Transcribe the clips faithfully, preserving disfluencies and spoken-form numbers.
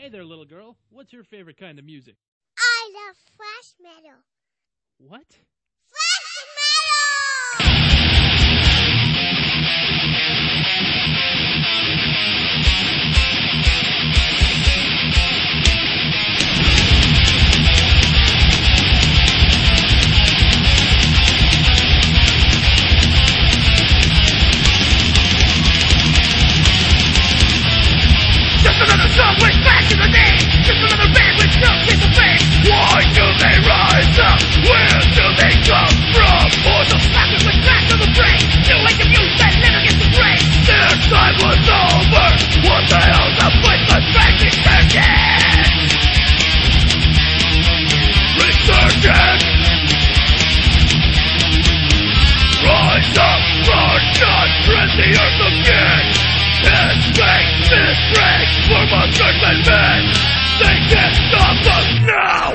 Hey there, little girl. What's your favorite kind of music? I love thrash metal. What? Thrash metal! Just another song with back in the day. Just another band with no kiss of fame. Why do they rise up? Where do they come from? Or the pocket with back to the brain. New age of youth that never gets the brain. Their time was over. What the hell's the place for tragic resurgence? Resurgence. Rise up, march on, rend the earth again. This strength, this strength, for monsters and men. They can't stop us now.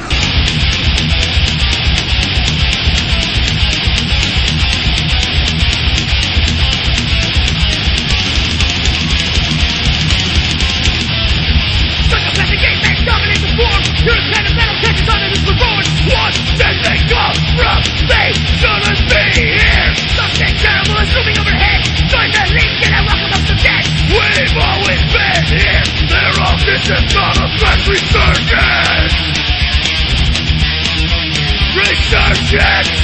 Psychopathic apex dominate the form. Your kind of metal catches on to this reborn. What did they come from? They shouldn't be here. Something terrible is looming overhead. Join the league and I welcome up the dead. We've always been here. Their office is not a fresh resurgence. Resurgence.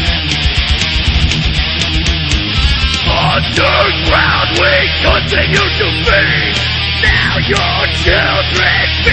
Underground we continue to be. Now your children